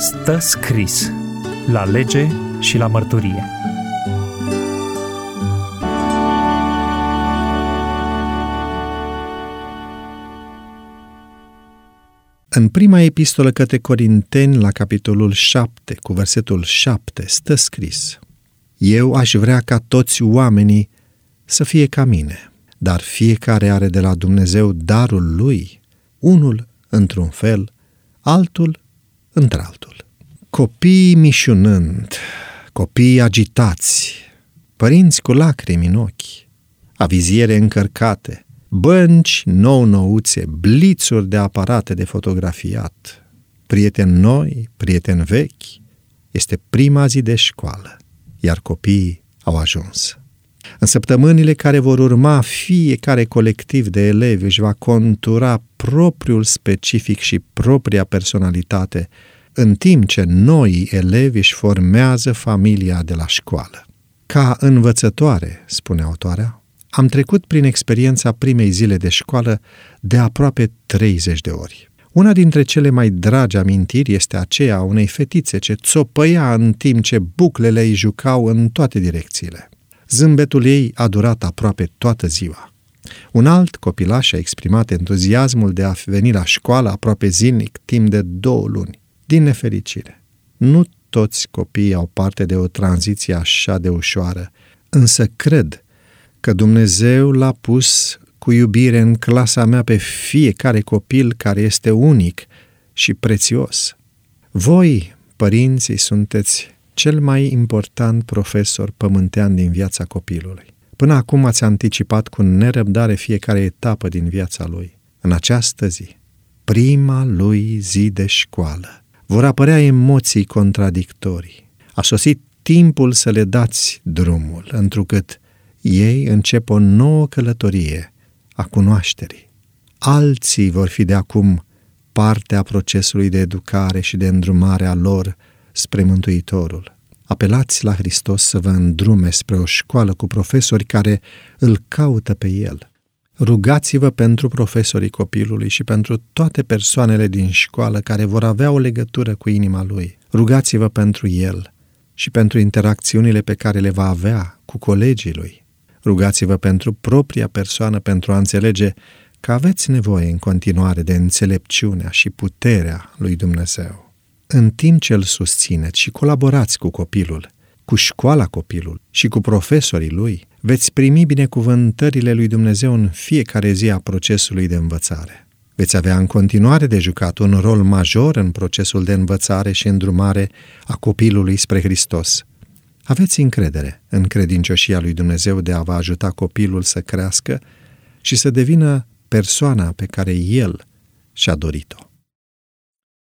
Stă scris la lege și la mărturie. În prima epistolă către Corinteni, la capitolul 7, cu versetul 7, stă scris: Eu aș vrea ca toți oamenii să fie ca mine, dar fiecare are de la Dumnezeu darul lui, unul într-un fel, altul într-altul. Copiii mișunând, copiii agitați, părinți cu lacrimi în ochi, aviziere încărcate, bănci nou-nouțe, blițuri de aparate de fotografiat, prieteni noi, prieteni vechi, este prima zi de școală, iar copiii au ajuns. În săptămânile care vor urma, fiecare colectiv de elevi își va contura propriul specific și propria personalitate, în timp ce noi elevi își formează familia de la școală. Ca învățătoare, spune autoarea, am trecut prin experiența primei zile de școală de aproape 30 de ori. Una dintre cele mai dragi amintiri este aceea a unei fetițe ce țopăia în timp ce buclele îi jucau în toate direcțiile. Zâmbetul ei a durat aproape toată ziua. Un alt copilaș a exprimat entuziasmul de a veni la școală aproape zilnic timp de 2 luni. Din nefericire, nu toți copiii au parte de o tranziție așa de ușoară, însă cred că Dumnezeu l-a pus cu iubire în clasa mea pe fiecare copil care este unic și prețios. Voi, părinții, sunteți cel mai important profesor pământean din viața copilului. Până acum ați anticipat cu nerăbdare fiecare etapă din viața lui. În această zi, prima lui zi de școală, vor apărea emoții contradictorii. A sosit timpul să le dați drumul, întrucât ei încep o nouă călătorie a cunoașterii. Alții vor fi de acum parte a procesului de educare și de îndrumare a lor spre Mântuitorul. Apelați la Hristos să vă îndrume spre o școală cu profesori care îl caută pe El. Rugați-vă pentru profesorii copilului și pentru toate persoanele din școală care vor avea o legătură cu inima lui. Rugați-vă pentru el și pentru interacțiunile pe care le va avea cu colegii lui. Rugați-vă pentru propria persoană pentru a înțelege că aveți nevoie în continuare de înțelepciunea și puterea lui Dumnezeu. În timp ce îl susțineți și colaborați cu copilul, cu școala copilului și cu profesorii lui, veți primi binecuvântările lui Dumnezeu în fiecare zi a procesului de învățare. Veți avea în continuare de jucat un rol major în procesul de învățare și îndrumare a copilului spre Hristos. Aveți încredere în credincioșia lui Dumnezeu de a vă ajuta copilul să crească și să devină persoana pe care El și-a dorit-o.